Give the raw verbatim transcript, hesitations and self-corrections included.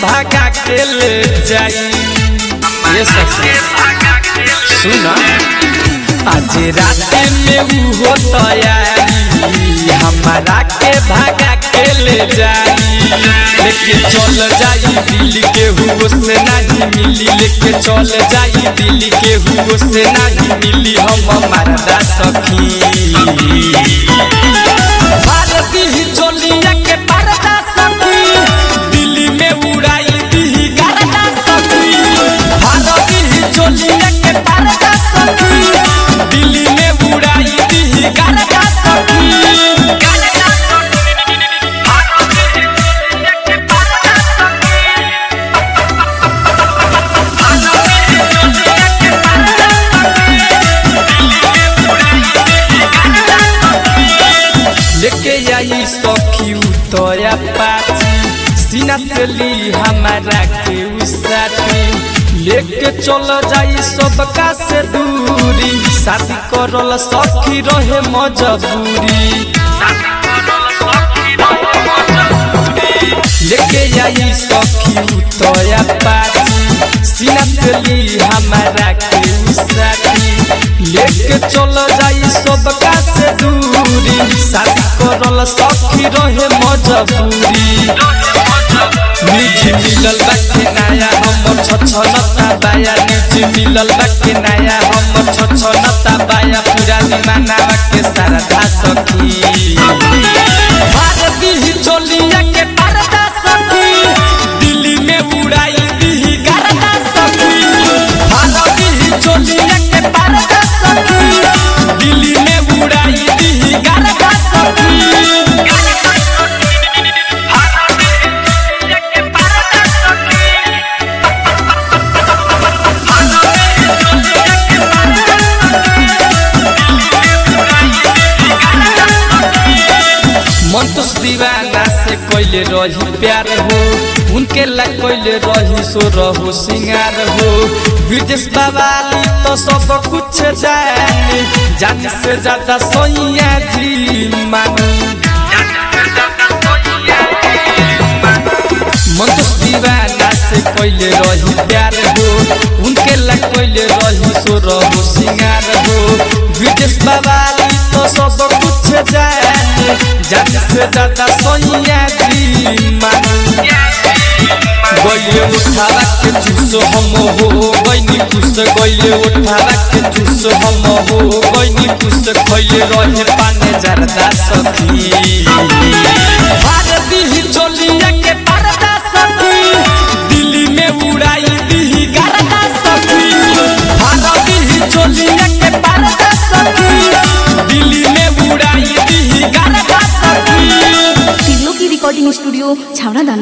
भागा के ले जाई। ये सखी सुना आज रात में वो तैयारी हमारा के भागा के ले जाई। लेके चल जाई दिल के हुओ से नहीं मिली, लेके चल जाई दिल के हुओ से नहीं मिली हम मरदा सखी। भारती ही चोलिया के पर्दा सखी दिल्ली में उड़ाई दी गर्दा सखी। भारती ही चोलिया के पर्दा सखी दिल्ली में उड़ाई दी गर्दा सखी। लेके आई सखी उतया पाची सीना से ली हमारा के उसाती। लेके चल जाई सबका से दूरी शादी करल सखी रहे मजबूरी। लेके आई सखी उतया पाची सीना से ली हमारा के उसाती। लेके चल जाई सबका से दूरी शादी करल सखी रहे मजबूरी। निज मिलल बाटे नया हमर छछलता बाया, निज मिलल बाटे नया हमर छछलता बाया पूरा दीवाना के सरदा सखी। भारती ही चोलिया के पर्दा सखी दिल्ली में उड़ाई दी गर्दा सखी। भारती ही चोलिया के पर्दा सखी दिल्ली में उड़ाई दी गर्दा सखी। मंतुस दीवाना से कोइले रही प्यार हो, उनके ला कोइले रही सो रहो सिंगार हो। विदेश बाबाली तो सब कुछ जाने, जान से ज्यादा सोइया जी मानी। मंतुस दीवाना से कोइले रही प्यार हो, उनके ला कोइले रही सो रहो सिंगार हो। विदेश बाबाली तो सब कुछ जाने, जान से ज्यादा सोइया जी मानी। गइले उठावा के चूस हम हो गइनी खुश, गइले उठावा के चूस हम हो गइनी खुश। खइले रहे पाने जरदा सखी। भारती ही चोलिया के पर्दा सखी दिल्ली में उड़ाई दी गर्दा सखी। भारती ही चोलिया के पर्दा सखी दिल्ली में उड़ाई दी गर्दा सखी। तिलो की रिकॉर्डिंग स्टूडियो छावड़ा।